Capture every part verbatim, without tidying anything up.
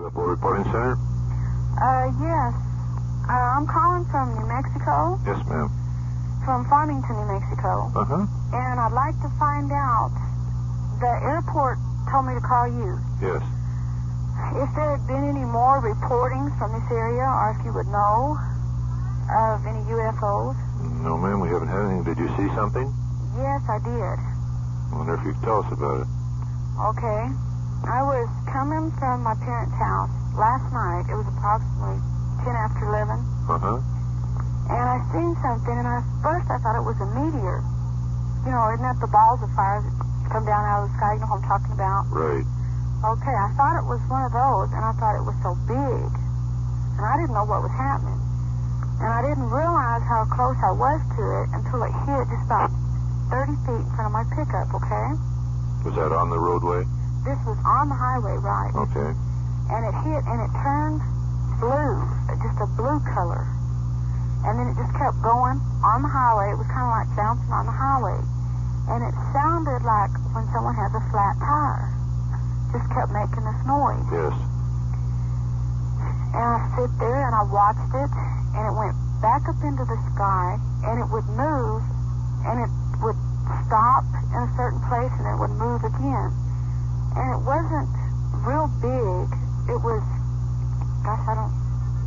U F O Reporting Center? Uh, yes. Uh, I'm calling from New Mexico. Yes, ma'am. From Farmington, New Mexico. Uh-huh. And I'd like to find out, the airport told me to call you. Yes. If there had been any more reportings from this area, or if you would know of any U F Os. No, ma'am, we haven't had anything. Did you see something? Yes, I did. I wonder if you could tell us about it. Okay. I was coming from my parents' house last night. It was approximately ten after eleven. Uh-huh. And I seen something, and at first I thought it was a meteor. You know, isn't that the balls of fire that come down out of the sky? You know what I'm talking about? Right. Okay, I thought it was one of those, and I thought it was so big. And I didn't know what was happening. And I didn't realize how close I was to it until it hit just about thirty feet in front of my pickup, okay? Was that on the roadway? This was on the highway, right? Okay. And it hit, and it turned blue, just a blue color. And then it just kept going on the highway. It was kind of like bouncing on the highway. And it sounded like when someone has a flat tire. Just kept making this noise. Yes. And I sit there and I watched it, and it went back up into the sky, and it would move, and it would stop in a certain place, and it would move again. And it wasn't real big. It was, gosh, I don't,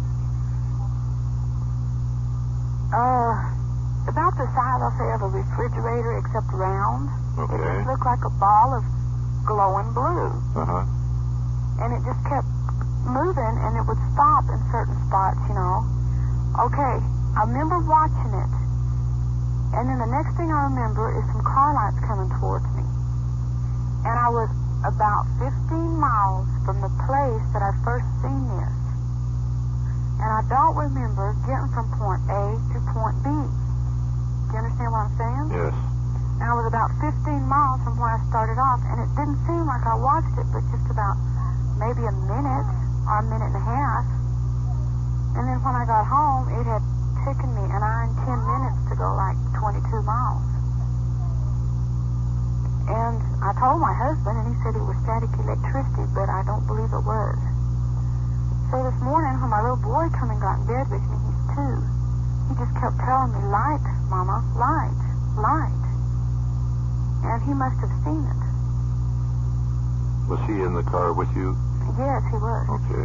uh, about the size, I'll say, of a refrigerator, except round. Okay. It just looked like a ball of glowing blue. Uh-huh. And it just kept moving, and it would stop in certain spots, you know. Okay, I remember watching it. And then the next thing I remember is some car lights coming towards me. And I was about fifteen miles from the place that I first seen this. And I don't remember getting from point A to point B. Do you understand what I'm saying? Yes. And I was about fifteen miles from where I started off, and it didn't seem like I watched it, but just about maybe a minute or a minute and a half. And then when I got home, it had taken me an hour and ten minutes to go like twenty-two miles. And I told my husband, and he said it was static electricity, but I don't believe it was. So this morning, when my little boy come and got in bed with me, he's two, he just kept telling me, light, Mama, light, light. And he must have seen it. Was he in the car with you? Yes, he was. Okay.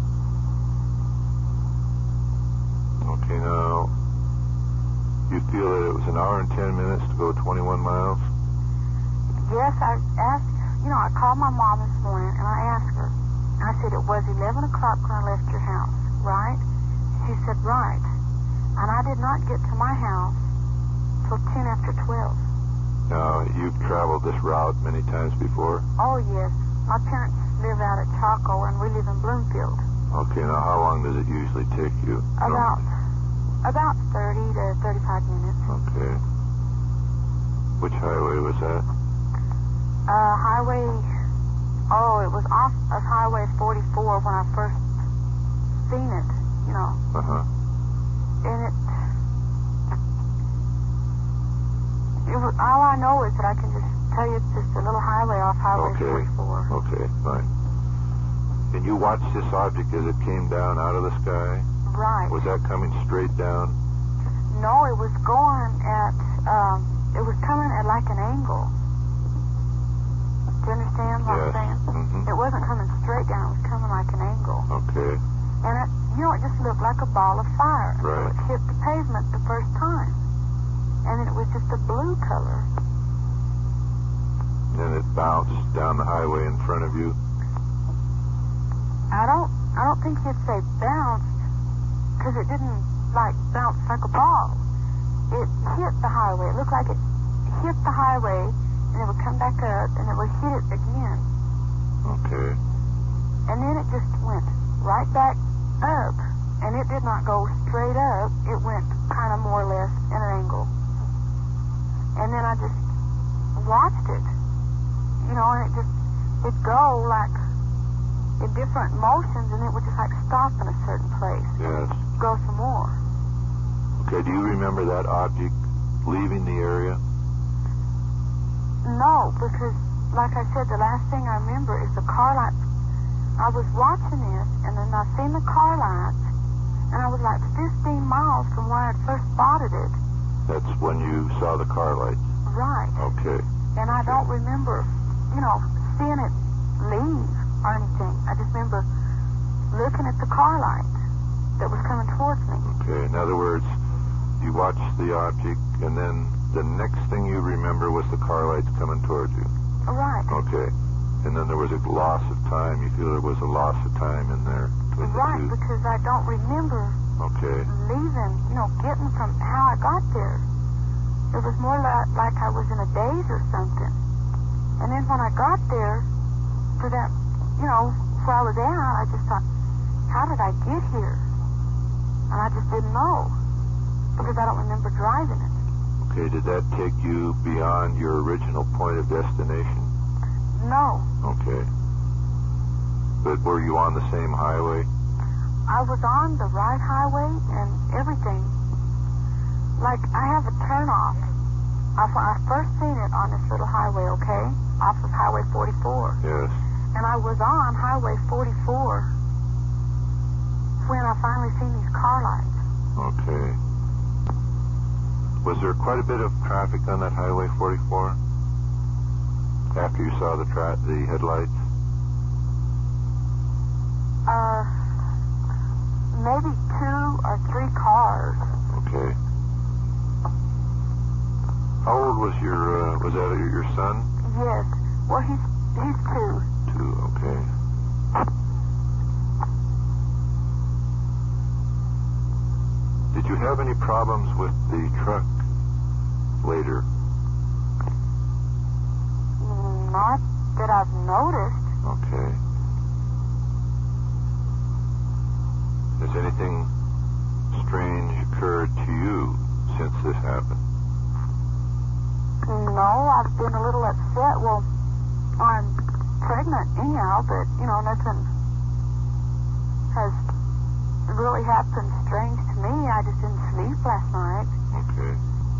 Okay, now, you feel that it was an hour and ten minutes to go twenty-one miles? Yes, I asked, you know, I called my mom this morning, and I asked her. I said, it was eleven o'clock when I left your house, right? She said, right. And I did not get to my house till ten after twelve. Now, you've traveled this route many times before? Oh, yes. My parents live out at Chaco, and we live in Bloomfield. Okay, now how long does it usually take you? About, about thirty to thirty-five minutes. Okay. Which highway was that? Uh, highway, oh, it was off of Highway forty-four when I first seen it, you know. Uh-huh. And it, it was, all I know is that I can just tell you it's just a little highway off Highway Okay. forty-four. Okay, fine. And you watched this object as it came down out of the sky? Right. Was that coming straight down? No, it was going at, um, it was coming at like an angle. Do you understand what Yes. I'm saying? Mm-hmm. It wasn't coming straight down, it was coming like an angle. Okay. And it, you know, it just looked like a ball of fire. Right. So it hit the pavement the first time. And then it was just a blue color. And it bounced down the highway in front of you? I don't, I don't think you'd say bounced, because it didn't, like, bounce like a ball. It hit the highway. It looked like it hit the highway, and it would come back up, and it would hit it again. Okay. And then it just went right back up, and it did not go straight up. It went kind of more or less in an angle. And then I just watched it, you know, and it just, it'd go like in different motions, and it would just like stop in a certain place. Yes. Go some more. Okay, do you remember that object leaving the area? No, because, like I said, the last thing I remember is the car lights I was watching this, and then I seen the car lights, and I was like fifteen miles from where I had first spotted it. That's when you saw the car lights. Right. Okay. And I don't remember, you know, seeing it leave or anything. I just remember looking at the car light that was coming towards me. Okay. In other words, you watched the object, and then the next thing you remember was the car lights coming towards you. Right. Okay. And then there was a loss of time. You feel there was a loss of time in there between Right, the two. because I don't remember Okay. leaving, you know, getting from how I got there. It was more like, like I was in a daze or something. And then when I got there, to that, you know, where I was at, I just thought, how did I get here? And I just didn't know, because I don't remember driving it. Okay, did that take you beyond your original point of destination? No. Okay. But were you on the same highway? I was on the right highway and everything. Like, I have a turnoff. I, I first seen it on this little highway, okay? Off of Highway forty-four. Yes. And I was on Highway forty-four when I finally seen these car lights. Okay. Was there quite a bit of traffic on that Highway forty-four after you saw the tra- the headlights? Uh, maybe two or three cars. Okay. How old was your, uh, was that your son? Yes. Well, he's he's two. Two, okay. Did you have any problems with the truck later? Not that I've noticed. Okay. Has anything strange occurred to you since this happened? No, I've been a little upset. Well, I'm pregnant anyhow, but, you know, nothing has really happened strange to me. I just didn't sleep last night. Okay.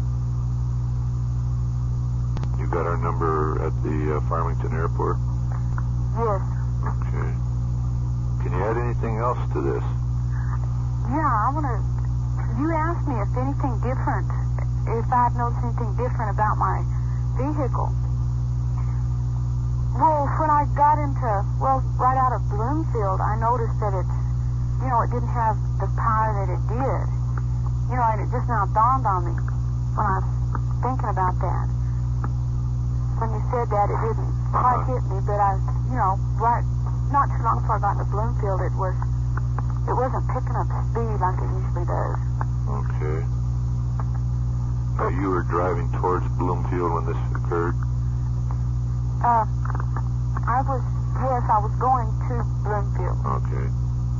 You got our number at the uh, Farmington Airport? Yes. Okay. Can you add anything else to this? Yeah, I want to... You asked me if anything different, if I'd noticed anything different about my vehicle. Well, when I got into, well, right out of Bloomfield, I noticed that it's, you know, it didn't have the power that it did. You know, and it just now dawned on me when I was thinking about that. When you said that, it didn't quite hit me, but I, you know, right, not too long before I got into Bloomfield, it was, it wasn't picking up speed like it usually does. Okay. Now, you were driving towards Bloomfield when this occurred? Uh, I was, yes, I was going to Bloomfield. Okay.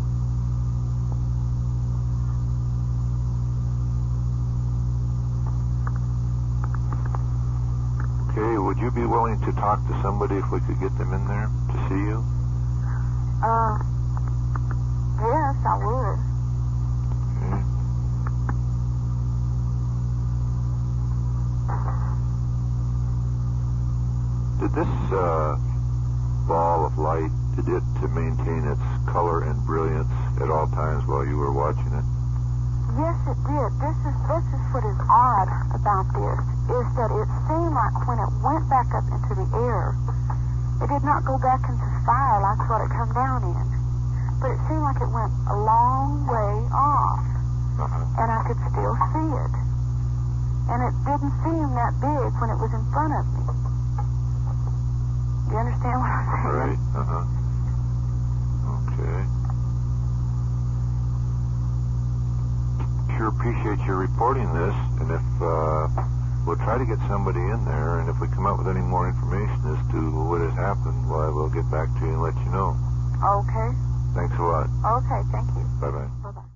Okay, would you be willing to talk to somebody if we could get them in there to see you? Uh, yes, I would. Okay. Did this uh, ball of light, did it to maintain its color and brilliance at all times while you were watching it? Yes, it did. This is this is what is odd about this, is that it seemed like when it went back up into the air, it did not go back into fire like what it come down in. But it seemed like it went a long way off, Uh-huh. and I could still see it. And it didn't seem that big when it was in front of me. Do you understand what I'm saying? Right, uh-huh. Okay. Sure appreciate your reporting this, and if, uh, we'll try to get somebody in there, and if we come up with any more information as to what has happened, well, we'll get back to you and let you know. Okay. Thanks a lot. Okay, thank you. Bye-bye. Bye-bye.